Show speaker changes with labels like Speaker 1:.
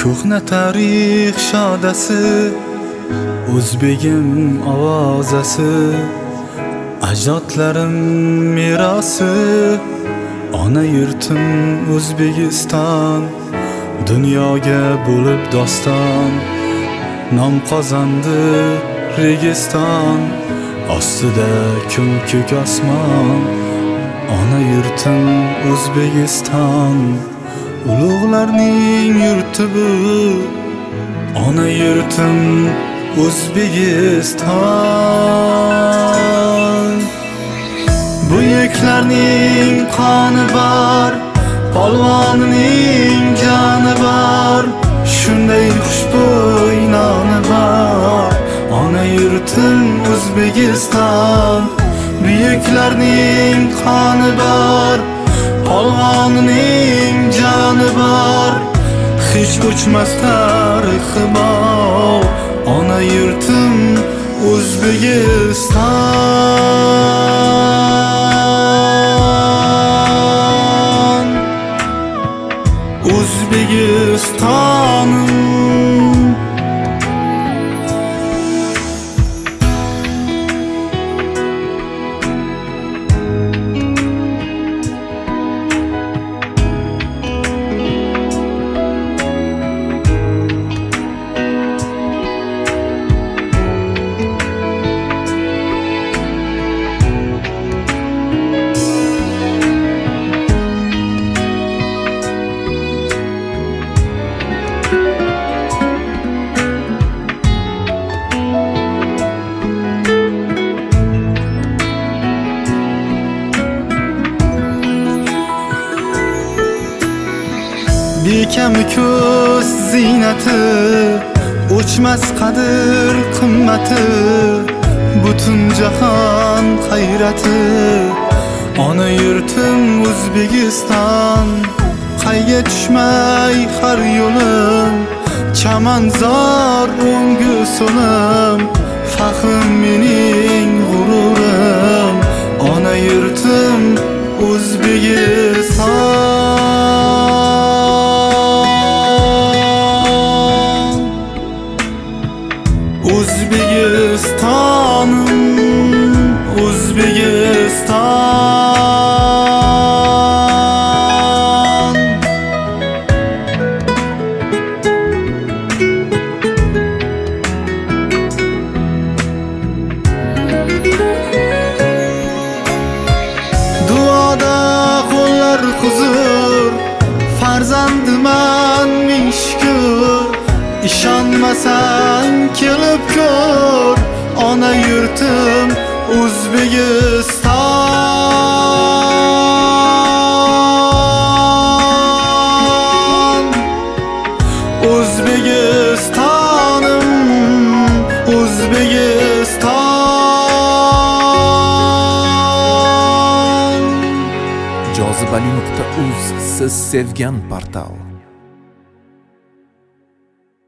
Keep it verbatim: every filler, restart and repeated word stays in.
Speaker 1: Ko'hna tarix shodasi, o'zbegim ovozasi, ajdodlarim merosi, ona yurtim O'zbekiston, dunyoga bo'lib doston. Nom qozondi Registon, ostida kun ko'k osmon. Ona yurtim O'zbekiston, ulug'larning yurti bu. Ona yurtim O'zbekiston. Buyuklarning qoni bor, polvonning joni bor, shunday xushbo'y noni bor. Ona yurtim O'zbekiston. Buyuklarning qoni bor, polvonning joni bor, hech o'chmas tarixi bor. Ona yurtim O'zbekiston. O'zbekiston. Bekam ko'z ziynati, o'chmas qadr qimmati, butun jahon hayrati. Ona yurtim O'zbekiston, qayga tushmay har yo'lim, chamanzor o'ngu so'lim, faxrim mening g'ururim. Ona yurtim O'zbekiston. O'zbekistonim, O'zbekiston. Duoda qo'llar huzur, farzandiman ming shukr. İşanmasan kelib ko'r, ona yurtim O'zbekiston. O'zbekistonim, O'zbekiston.
Speaker 2: jozibali nuqta uz siz sevgan portal.